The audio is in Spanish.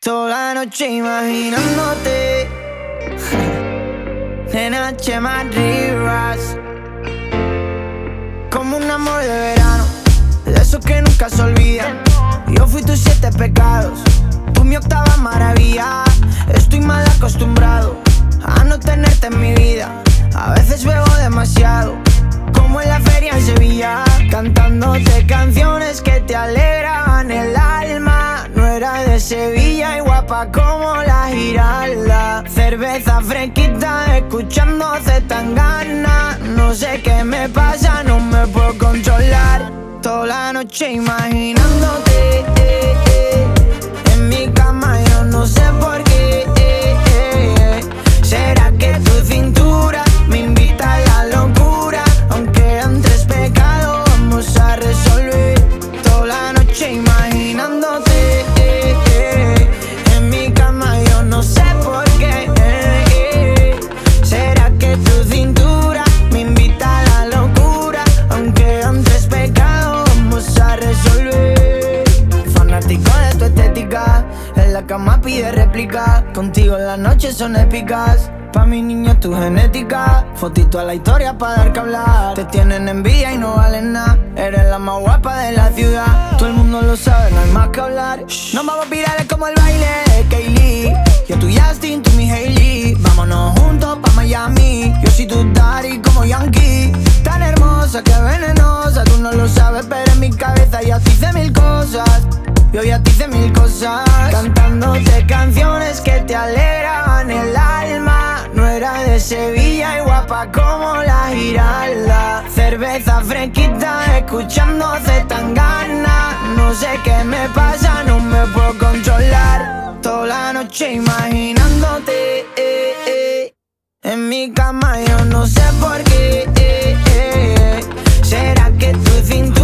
Toda la noche imaginándote. Nena, Chema Rivas. Como un amor de verano, de esos que nunca se olvidan. Yo fui tus 7 pecados, tú mi octava maravilla. Estoy mal acostumbrado a no tenerte en mi vida. A veces bebo demasiado, como en la feria en Sevilla, cantándote canciones que te alegraban el alma. No era de Sevilla y guapa como la Giralda. Cerveza fresquita, escuchándote tan gana. No sé qué me pasa, no me puedo controlar. Toda la noche imaginándote, en mi cama yo no sé por qué. ¿Será que tu cintura me invita a la locura? Aunque antes pecado vamos a resolver. Toda la noche imaginándote, en mi cama yo no sé por qué. ¿Será que tu cintura me invita a la locura? Aunque antes pecado vamos a resolver. Fanático de tu estética, en la cama pide réplica. Contigo las noches son épicas. Pa' mi niño tu genética, fotito a la historia pa' dar que hablar. Te tienen envidia y no valen nada. Eres la más guapa de la ciudad. Todo el mundo lo sabe, no hay más que hablar. Nos vamos virales como el baile de Kaylee. Yo tu Justin, tú mi Hailey. Vámonos juntos pa' Miami. Yo soy tu daddy como Yankee. Tan hermosa que venenosa, tú no lo sabes, pero en mi cabeza ya te hice 1000 cosas. Yo ya te hice 1000 cosas, cantándote canciones que te alegraban el alma. No era de Sevilla y guapa como la Giralda. Cerveza fresquita, escuchándote tan gana. No sé qué me pasa, no me puedo controlar. Toda la noche imaginándote, en mi cama yo no sé por qué. ¿Será que tu cintura